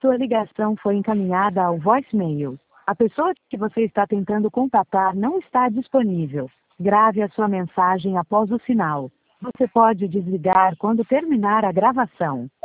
Sua ligação foi encaminhada ao voicemail. A pessoa que você está tentando contatar não está disponível. Grave a sua mensagem após o sinal. Você pode desligar quando terminar a gravação.